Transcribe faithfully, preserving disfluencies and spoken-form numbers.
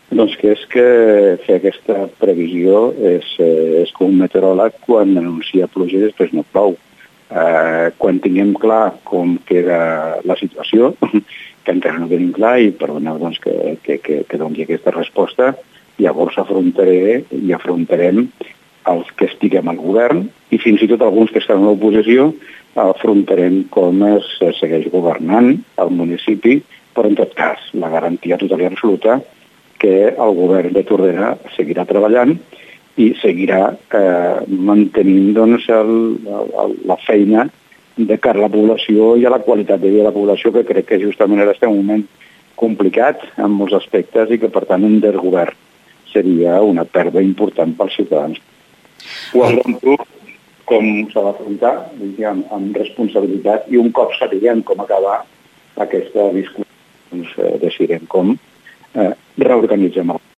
Doncs que és que fer aquesta previsió és, és com un meteoròleg quan anuncia pluja i després no plou. Eh, quan tinguem clar com queda la situació, que encara no tenim clar, i perdoneu doncs, que, que, que, que doni aquesta resposta, llavors afrontaré i afrontarem els que estiguem al govern i fins i tot alguns que estan a l'oposició afrontarem com es segueix governant el municipi, però en tot cas la garantia total i absoluta que el govern de Tordera seguirà treballant i seguirà eh, mantenint doncs, el, el, la feina de cara a la població i a la qualitat de vida de la població, que crec que justament ara estem en un moment complicat en molts aspectes i que, per tant, un desgovern seria una pèrdua important pels ciutadans. Ho afronto com s'ha d'afrontar, diguem, amb responsabilitat, i un cop sapiguem com acabar aquesta discussió, doncs, eh, decidirem com eh, reorganitzem el